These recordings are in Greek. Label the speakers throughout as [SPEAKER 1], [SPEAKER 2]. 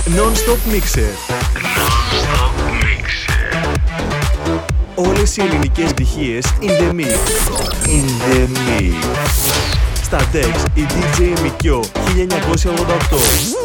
[SPEAKER 1] Non-stop mixer. Όλες οι ελληνικές επιτυχίες in the mix. In the mix. Στα Dex η DJ Mikio 1988.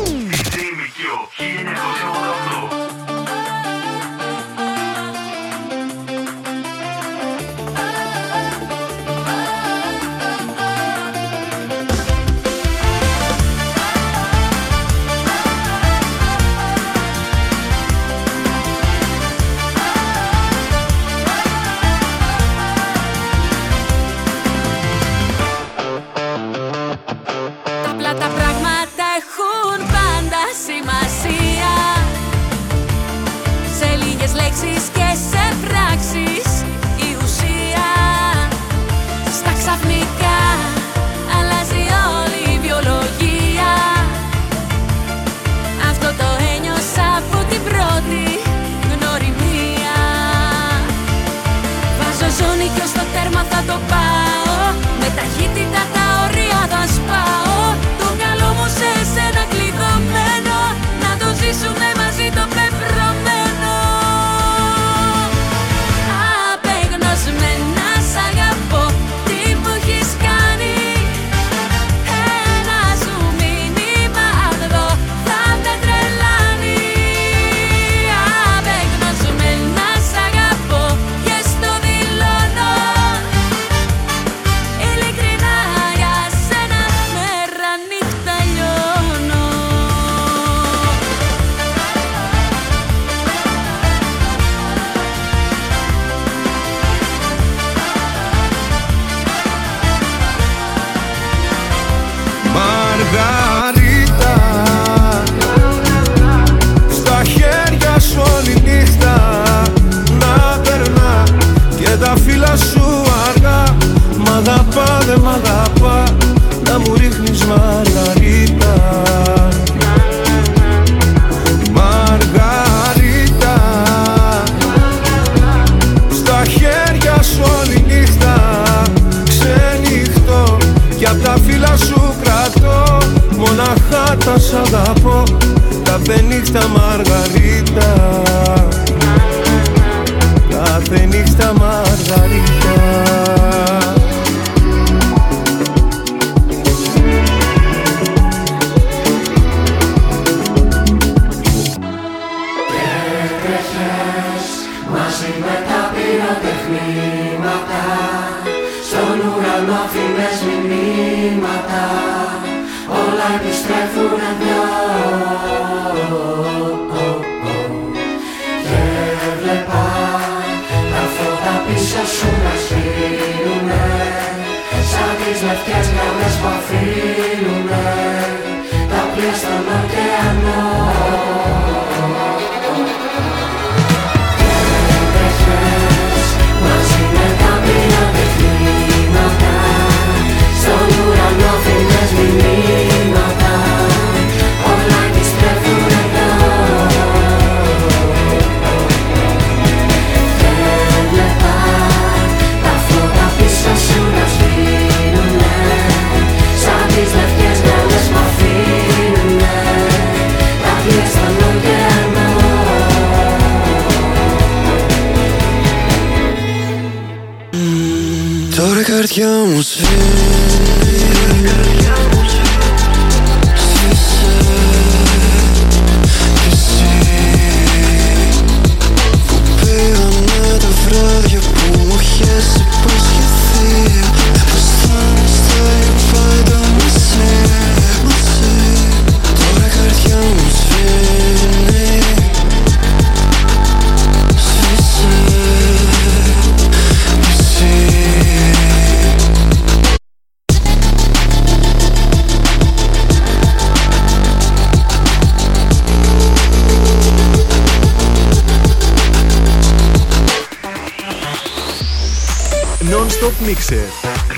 [SPEAKER 1] Non-stop mixer.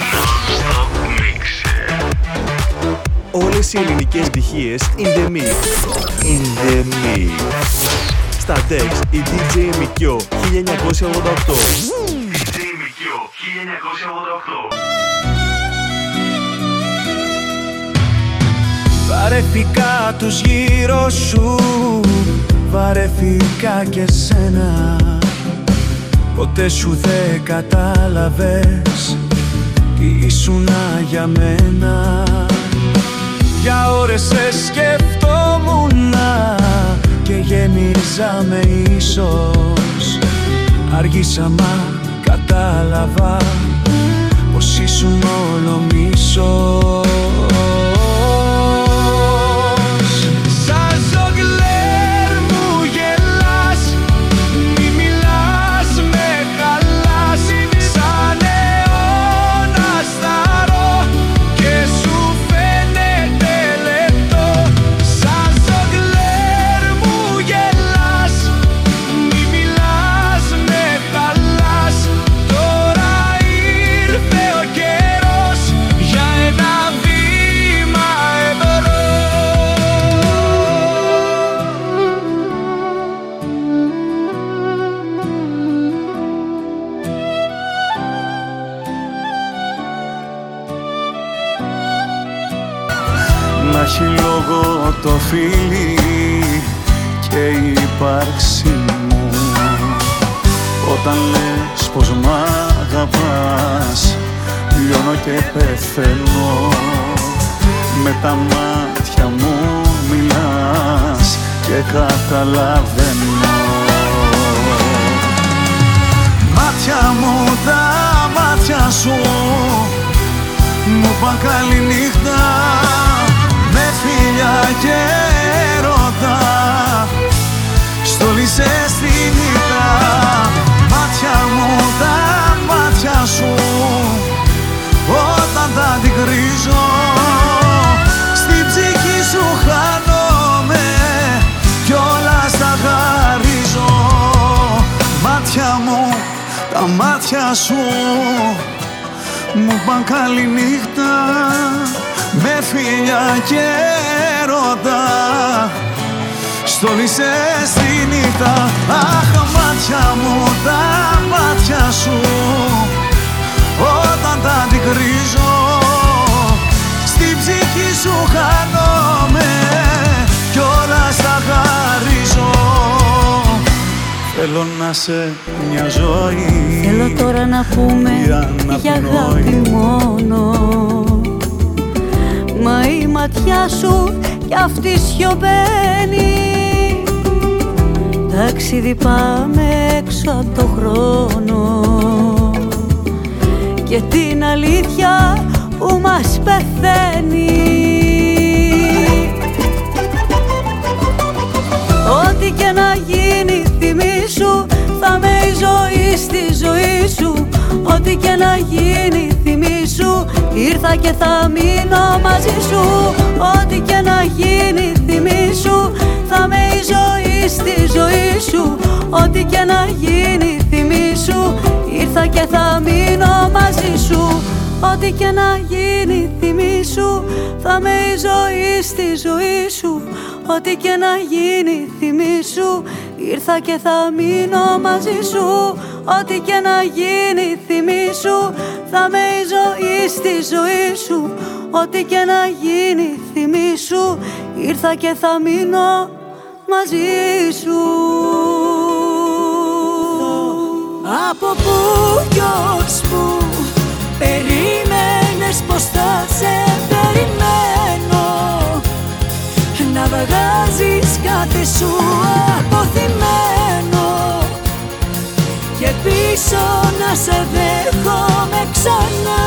[SPEAKER 1] Όλες οι ελληνικές επιτυχίες in the mix. In the mix. Στα Dex η DJ Mikio 1988. DJ Mikio 1988.
[SPEAKER 2] Πάρε Βαρέθηκα τους γύρω σου, βαρέθηκα και σένα. Ποτέ σου δεν κατάλαβες τι ήσουνα για μένα. Για ώρες σε σκεφτόμουνα και γέμιζα με ίσως. Άργησα μα κατάλαβα πως ήσουν όλο μίσος.
[SPEAKER 3] Να έχει λόγο το φίλι και η ύπαρξη μου. Όταν λες πως μ' αγαπάς, λιώνω και πεθαίνω. Με τα μάτια μου μιλάς και καταλαβαίνω. Μάτια μου, τα μάτια σου μου παν καληνύχτα, με φιλιά και έρωτα στόλισες στη νύχτα. Μάτια μου, τα μάτια σου όταν τα αντικρίζω, στην ψυχή σου χάνομαι κι όλα στα χαρίζω. Μάτια μου, τα μάτια σου μου παν καληνύχτα, με φιλιά και έρωτα στόλισες στη νύχτα. Αχ, μάτια μου, τα μάτια σου όταν τα αντικρίζω, στην ψυχή σου χάνομαι κι όλα στα χαρίζω. Θέλω να σε μια ζωή,
[SPEAKER 4] θέλω τώρα να πούμε για αγάπη μόνο. Μα η ματιά σου κι αυτή σιωπαίνει. Ταξίδι πάμε έξω από το χρόνο και την αλήθεια που μας πεθαίνει. Ό,τι και να γίνει θυμήσου, θα με η ζωή στη ζωή σου. Ό,τι και να γίνει θυμήσου, ήρθα και θα μείνω μαζί σου. Ό,τι και να γίνει θυμήσου, θα με η ζωή στη ζωή σου. Ό,τι και να γίνει θυμήσου, ήρθα και θα μείνω μαζί σου. Ό,τι και να γίνει θυμήσου, θα με η ζωή στη ζωή σου. Ό,τι και να γίνει θυμήσου, ήρθα και θα μείνω μαζί σου. Ό,τι και να γίνει θυμήσου, θα με η ζωή στη ζωή σου. Ό,τι και να γίνει θυμήσου, ήρθα και θα μείνω μαζί σου. Από πού κι ως πού περίμενες πως θα σε περιμένω, να βγάζεις κάθε σου αποθυμένο και πίσω να σε δέχομαι ξανά.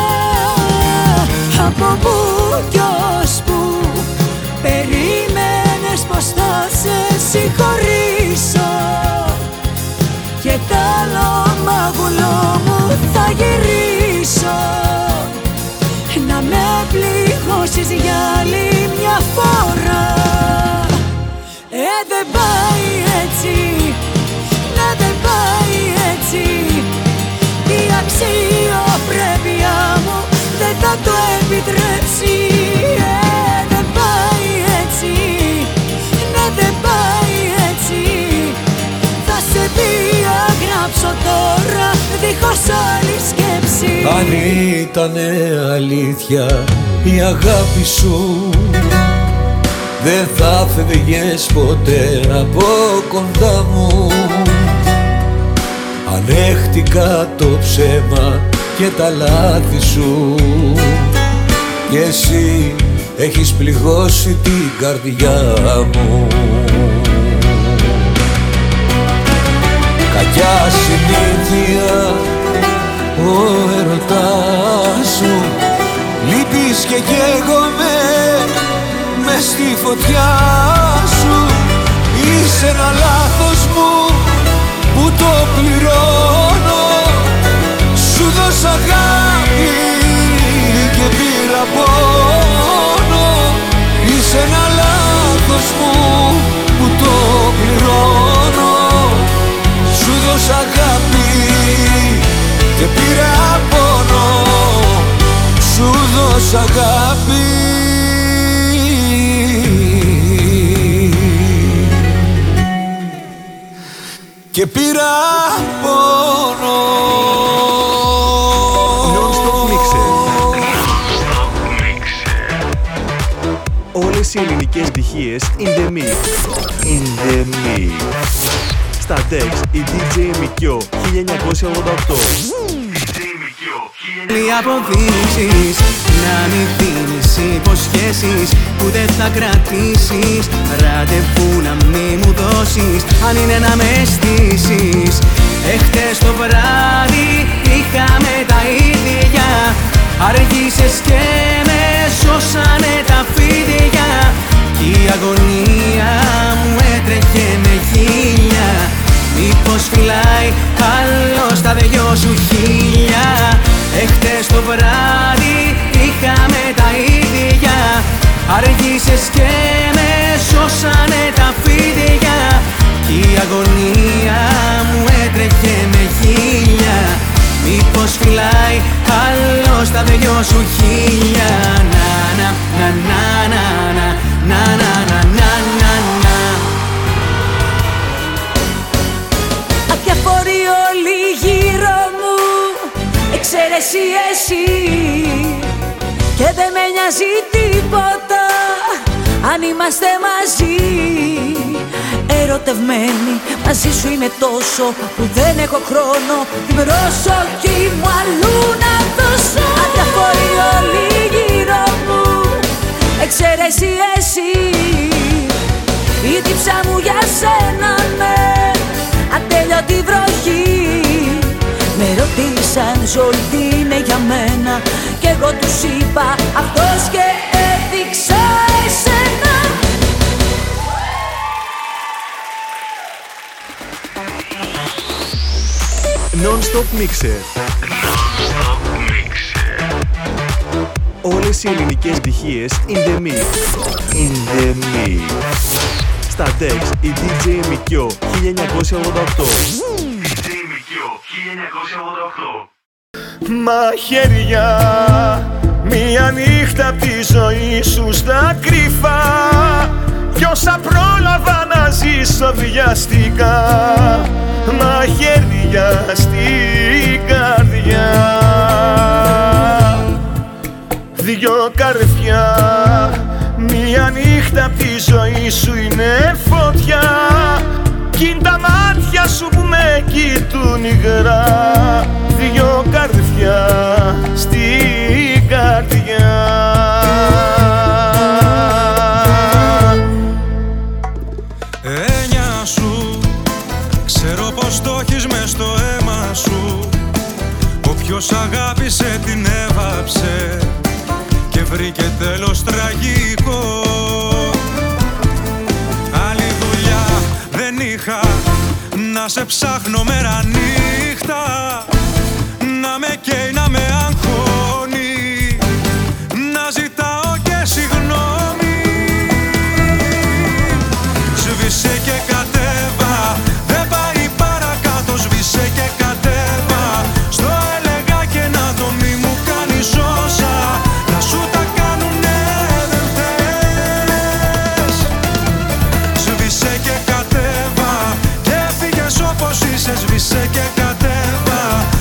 [SPEAKER 4] Από πού κι ως πού περίμενες πως θα σε συγχωρήσω και τ' άλλο μάγουλό μου θα γυρίσω, να με πληγώσεις για άλλη μια φορά. Δεν πάει έτσι, να δεν πάει έτσι, η αξιοπρέπεια μου δεν θα το επιτρέψει. Δεν πάει έτσι, ναι δεν πάει έτσι, θα σε διαγράψω τώρα δίχως άλλη σκέψη.
[SPEAKER 5] Αν ήτανε αλήθεια η αγάπη σου,
[SPEAKER 2] δεν θα φεύγες ποτέ από κοντά μου. Ανέχτηκα το ψέμα και τα λάθη σου κι εσύ έχεις πληγώσει την καρδιά μου. Κακιά συνήθεια ο ερωτάς σου, λείπεις και καίγομαι μες στη φωτιά σου. Είσαι ένα λάθος μου που το πληρώνω. Σου δώσα αγάπη και πήρα πόνο. Είσαι ένα λάθος μου που το πληρώνω. Σου δώσα αγάπη και πήρα πόνο. Σου δώσα αγάπη και πήρα πόνο.
[SPEAKER 1] Non-stop mixer. Όλες οι ελληνικές επιτυχίες in the mix. In the mix. Στα Dex η DJ Mikio 1988.
[SPEAKER 3] Οι αποδείξεις να μην δίνεις υποσχέσεις που δεν θα κρατήσεις. Ραντεβού να μην μου δώσεις αν είναι να με στήσεις. Εχθές το βράδυ είχαμε τα ίδια. Αργήσες και με σώσανε τα φίδια. Κι η αγωνία μου έτρεχε με χίλια. Μήπως φυλάει άλλο στα δυο σου χίλια. Εχθές το βράδυ είχαμε τα ίδια. Αργήσες και με σώσανε τα φίδια. Κι η αγωνία μου έτρεχε με χίλια. Μήπως φυλάει άλλο στα δυο σου χίλια. Να να να να να να να να να να να.
[SPEAKER 4] Αδιαφορεί όλοι γύρω μου, εξαίρεση εσύ. Και δεν με νοιάζει τίποτα αν είμαστε μαζί. Ερωτευμένη μαζί σου είμαι τόσο που δεν έχω χρόνο την προσοχή μου αλλού να δώσω. Αδιαφορεί όλοι γύρω μου, εξαίρεση εσύ. Η τύψα μου για σένα ναι, ατέλειωτη βροχή. Με ρωτήσαν ζωή τι είναι για μένα κι εγώ τους είπα αυτός και έδειξα εσένα.
[SPEAKER 1] Non-stop mixer. Όλες οι ελληνικές επιτυχίες in the mix. In the mix. Στα Dex η DJ Mikio 1988.
[SPEAKER 2] Μαχαίρια, μία νύχτα απ' τη ζωή σου στα κρυφά. Κι όσα πρόλαβα να ζήσω βιαστικά. Μαχαίρια στην καρδιά. Δυο καρδιά, μία νύχτα απ' τη ζωή σου είναι φωτιά. Κι είναι τα μάτια σου που με κοιτούν υγρά. Δυο καρδιά στην καρδιά.
[SPEAKER 3] Έννοια σου, ξέρω πως το έχεις μες στο αίμα σου. Όποιος αγάπησε την έβαψε και βρήκε τέλος τραγικό. Άλλη δουλειά δεν είχα, να σε ψάχνω μέρα νύχτα. Να με καίει, να με αγχώνει, να ζητάω και συγγνώμη. Σβήσε και κατέβα, δεν πάει παρακάτω. Σβήσε και κατέβα, στο έλεγα και να το μη μου κάνεις όσα να σου τα κάνουνε δεν θες. Σβήσε και κατέβα και φύγες όπως είσαι. Σβήσε και κατέβα,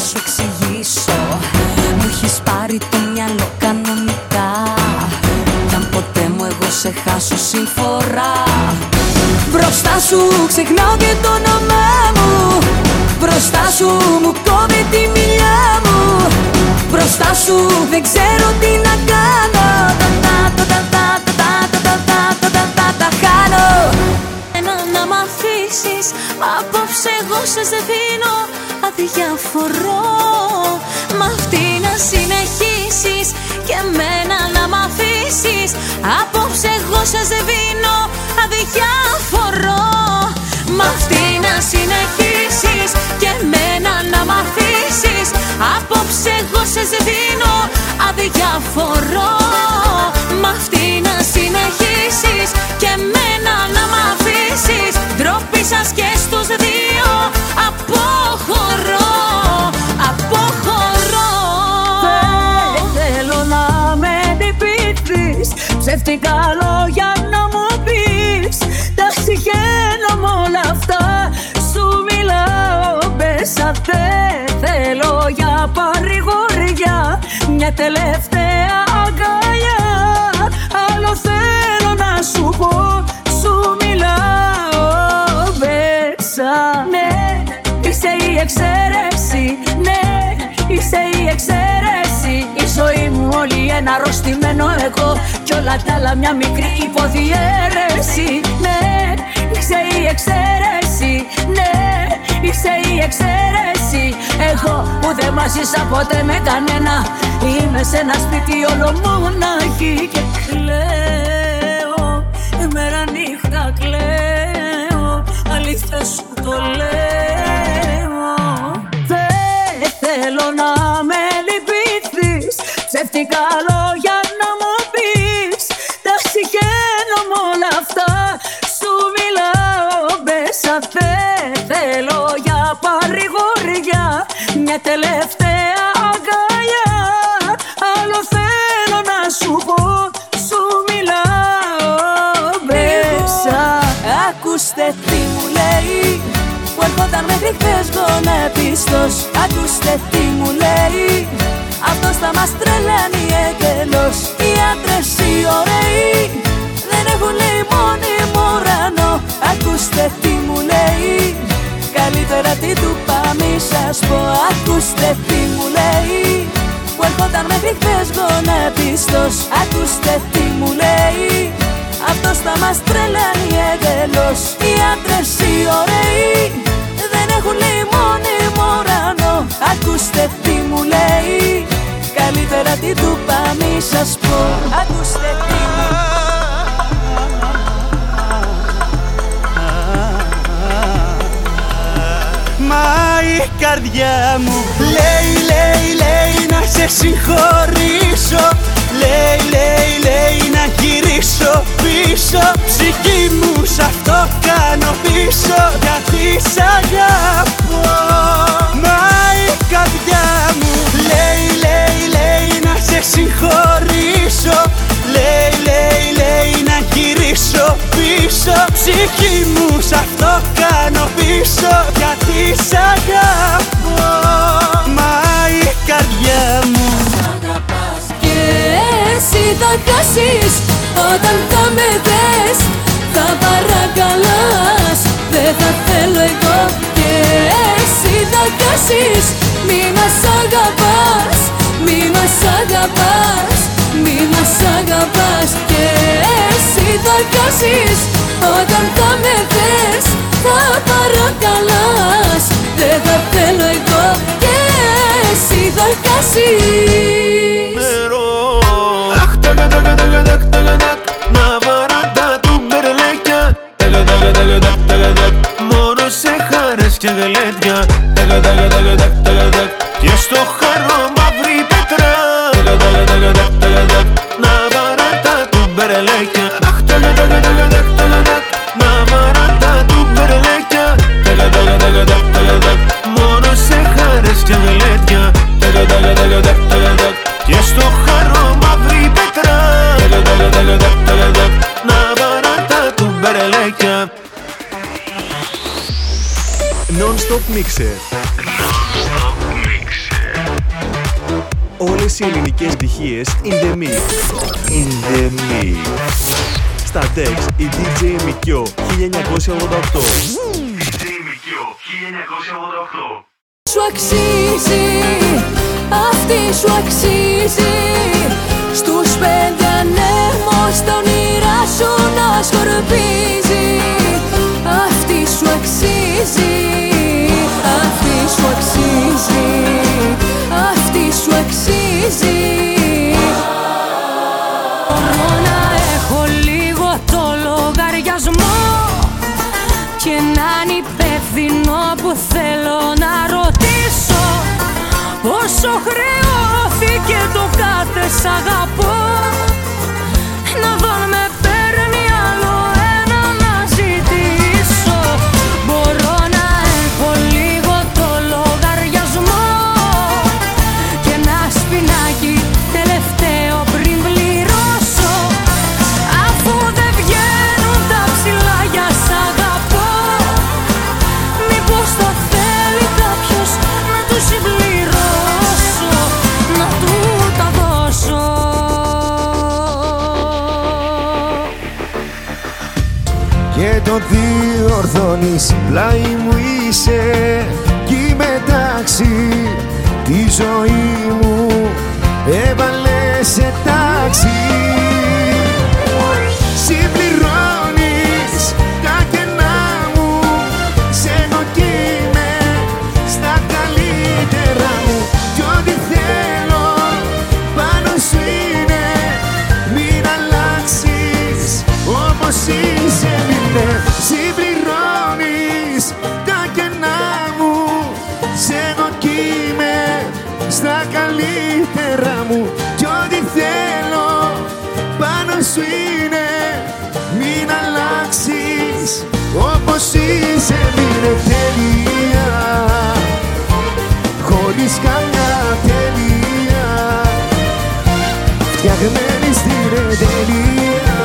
[SPEAKER 4] σου εξηγήσω. Μου έχεις πάρει το μυαλό κανονικά. Κι αν ποτέ μου εγώ σε χάσω συμφορά, μπροστά σου ξεχνάω και το όνομά μου. Μπροστά σου μου κόβει τη μιλιά μου. Μπροστά σου δεν ξέρω τι να κάνω. Τα χάνω. Να μ' αφήσεις, απόψε εγώ σε δίνω αδιαφορώ. Μ' αυτή να συνεχίσεις και εμένα να μ' αφήσεις. Απόψε εγώ σε δίνω αδιαφορώ. Μ' αυτή να συνεχίσεις και εμένα να μ' αφήσεις. Απόψε εγώ σε δίνω αδιαφορώ. Μ' αυτή να συνεχίσεις και εμένα να μ' αφήσεις. Ντροπή σας και στους δύο αποχωρώ. Αποχωρώ.
[SPEAKER 3] Δεν θέλω να με λυπηθείς, ψεύτικα λόγια να μου πεις. Τα συχαίνω μ' όλα αυτά, σου μιλάω μπέσα. Δεν θέλω για παρηγοριά, μια τελευταία αγκαλιά. Άλλο θέλω να σου πω, σου μιλάω μπέσα. Ναι, είσαι η εξαίρεση, ναι, είσαι η εξαίρεση. Η ζωή μου όλη ένα αρρωστημένο εγώ, κι όλα τα άλλα μια μικρή υποδιέρεση. Ναι, είσαι η εξαίρεση, ναι, είσαι η εξαίρεση. Εγώ που δεν μάζισα ποτέ με κανένα, είμαι σε ένα σπίτι όλο μοναχή. Και κλαίω, μέρα νύχτα κλαίω, αλήθεια σου το λέω. Δεν θέλω να με λυπηθείς, ψεύτικα λόγια να μου πεις. Τα συχαίνω μ' όλα αυτά, σου μιλάω μπέσα. Δεν θέλω για παρηγοριά, μια τελευταία αγκαλιά. Άλλο θέλω να σου πω, σου μιλάω μπέσα.
[SPEAKER 4] Ακούστε τι μου λέει, που έρχονταν μέχρι χθες γονεπιστός. Ακούστε τι μου λέει, αυτός θα μας τρελαίνει εντελώς. Οι άντρες οι ωραίοι δεν έχουν λέει μόνιμο ουρανό. Ακούστε τι μου λέει, καλύτερα τι του πάμε σας πω. Ακούστε τι μου λέει, που έρχονταν μέχρι χθες γονεπιστός. Ακούστε τι μου λέει, αυτός θα μας τρελαίνει εντελώς. Οι άντρες οι ωραίοι δεν έχουν λέει μόνιμο ουρανό. Ακούστε τι μου λέει, καλύτερα τι του πάμε σας πω. Ακούστε τι μου.
[SPEAKER 3] Μα η καρδιά μου λέει, λέει, λέει να σε συγχωρήσω. Λέει, λέει, λέει να γυρίσω πίσω. Ψυχή μου σ' αυτό κάνω πίσω, γιατί σ' αγαπώ. Μα η καρδιά μου λέει, λέει, λέει να σε συγχωρήσω. Λέει, λέει, λέει να γυρίσω πίσω. Ψυχή μου σ' αυτό κάνω πίσω, γιατί σ' αγαπώ. Μα η καρδιά μου.
[SPEAKER 4] Και εσύ θα χάσεις όταν θα με δες, θα παρακαλάς, δεν θα θέλω εγώ. Και εσύ θα χάσεις, μη μας αγαπάς, μη μας αγαπάς, μη μας αγαπάς. Και εσύ θα χάσεις όταν θα με δες, θα παρακαλάς, δεν θα θέλω εγώ. Και εσύ θα χάσεις.
[SPEAKER 3] Μόνο σε χαρές και γλέντια, και στο χαρό μαύρη πέτρα. Να βαράτα του μπερελέκια, να βαράτα του μπερελέκια. Μόνο σε χαρές και γλέντια, και στο χαρό μαύρη πέτρα. Να βαράτα του μπερελέκια.
[SPEAKER 1] Non-stop mixer. Non-stop mixer. 6 ελληνικές στοιχείες in the mix. In the mix. Στα Dex η DJ Mikyo 1988. DJ Mikyo 1988.
[SPEAKER 4] Σου αξίζει, αυτή σου αξίζει. Στους 5 ανέμους τα όνειρά σου να σκορπίζει. Αυτή σου αξίζει, αυτή σου αξίζει, αυτή σου αξίζει. Μπορώ να έχω λίγο το λογαριασμό και να είναι υπεύθυνο που θέλω να ρωτήσω. Πόσο χρεώθηκε το κάθε σ' αγαπώ. Να δω αν με παίρνει άλλο ένα να ζητήσω. Μπορώ να έχω λίγο το λογαριασμό και ένα σπινάκι τελευταίο πριν πληρώσω. Αφού δεν βγαίνουν τα ψηλά για σ' αγαπώ, μήπως το θέλει κάποιος να του συμπληρώσω, να του τα δώσω.
[SPEAKER 5] Και το διορθώνεις, πλάι μου είσαι κι μεταξύ τη ζωή μου έβαλε σε τάξη. Συμπληρώνεις τα κενά μου, σε εγώ κι είμαι στα καλύτερα μου. Κι ό,τι θέλω πάνω σου είναι, μην αλλάξεις όπως είσαι, μείνε. Συμπληρώνεις τα κενά μου, σε εγώ κι είμαι στα καλύτερα μου. Κι ό,τι θέλω πάνω σου είναι, μην αλλάξεις όπως είσαι, μείνε. Τέλεια, χωρίς καμιά τέλεια, φτιαγμένη στην τελεία.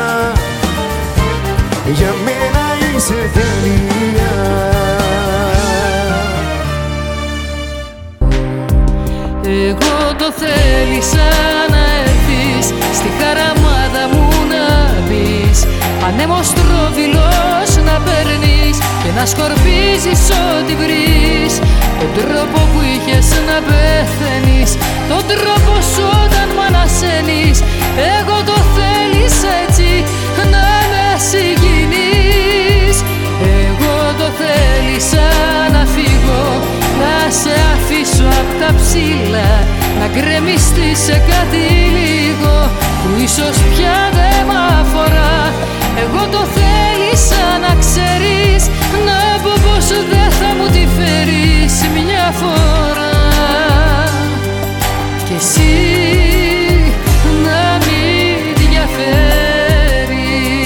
[SPEAKER 5] Για μένα είσαι τέλεια.
[SPEAKER 6] Εγώ το θέλησα να έρθεις στη χαραμάδα μου να μπεις, ανέμος τρόβιλος να παίρνεις και να σκορπίζεις ό,τι βρεις. Τον τρόπο που είχες να πεθαίνεις, τον τρόπο σου όταν μ' ανασένεις. Εγώ το θέλησα έτσι να με συγκινείς. Εγώ το θέλησα να φύγω, να σε αφήσω απ' τα ψήλα, να γκρεμιστείς σε κάτι λίγο που ίσως πια δεν μ' αφορά. Εγώ το θέλησα να ξέρεις, να πω πως δεν θα μου τη φέρεις μια φορά. Κι εσύ να μην διαφέρεις.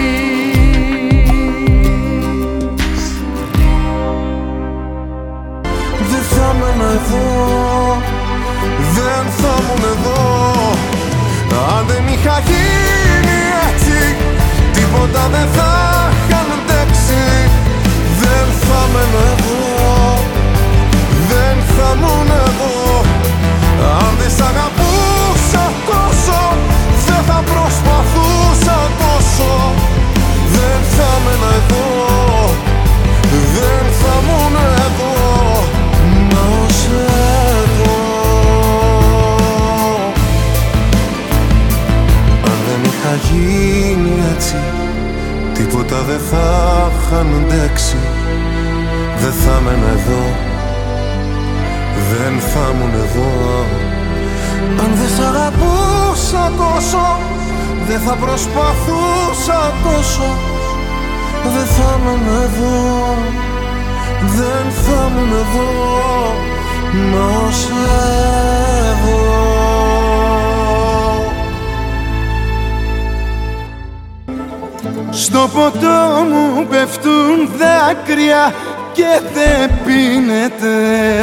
[SPEAKER 5] Δεν θα ήμουν εδώ, δεν θα ήμουν εδώ, αν δεν είχα γίνει έτσι, τίποτα δεν θα είχα αντέξει. Δεν θα ήμουν εδώ, δεν θα ήμουν εδώ, αν δεν σ' αγαπούσα τόσο, δεν θα προσπαθούσα τόσο. Δεν θα ήμουν εδώ, δεν θα ήμουν εδώ, να σε δω. Αν δεν είχα γίνει έτσι, τίποτα δεν θα είχαν αντέξει. Δεν θα ήμουν εδώ, δεν θα ήμουν εδώ, αν δεν σ' αγαπούσα τόσο, δεν θα προσπαθούσα τόσο. Δεν θα ήμουν εδώ, δεν θα ήμουν εδώ, να σε δω. Στο ποτό μου πέφτουν δάκρυα και δεν πίνεται.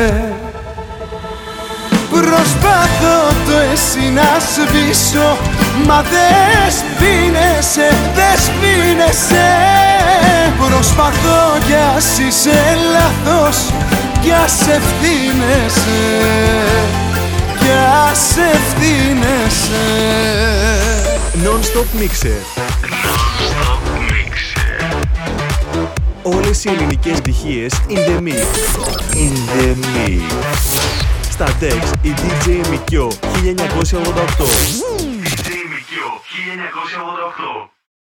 [SPEAKER 5] Προσπαθώ το εσύ να σβήσω, μα δεν σπίνεσαι, δεν σπίνεσαι. Προσπαθώ κι ας είσαι λάθος, κι ας ευθύνεσαι, κι
[SPEAKER 3] τώρα σε ευθύνεσαι.
[SPEAKER 1] Non-stop mixer. Όλες οι ελληνικές στοιχείες in the mix. In the mix. Στα Dex η DJ Mikio 1988. DJ Mikio 1988.